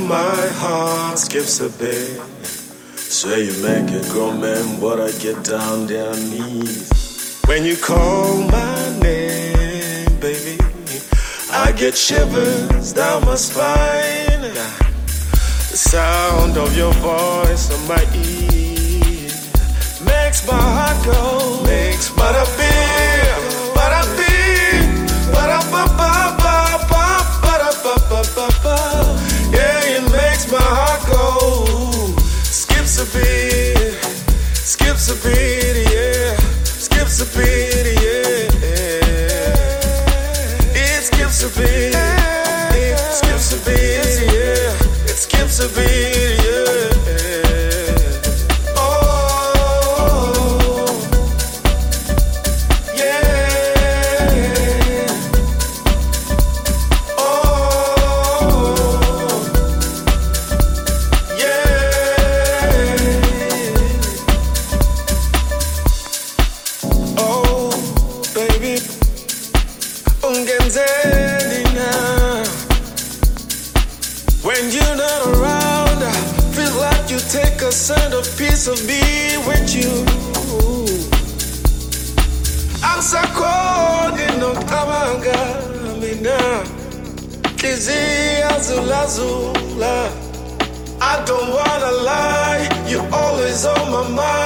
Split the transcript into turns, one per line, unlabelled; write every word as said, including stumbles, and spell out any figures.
my heart skips a beat. Swear you make a grown man, but I get down their knees. When you call my name, baby, I get shivers down my spine. The sound of your voice on my ear makes my heart go, makes my heart beat, bada beat, bada ba ba ba ba, bada ba ba ba ba. Yeah, it makes my heart go, skips a beat, skips a beat, yeah, skips a beat, yeah. It skips a beat, it skips a beat, yeah. It skips a beat, yeah. When you're not around, I feel like you take a centerpiece of me with you. I'm so cold in no tabanga, mina kizi azula azula. I don't wanna lie, you're always on my mind.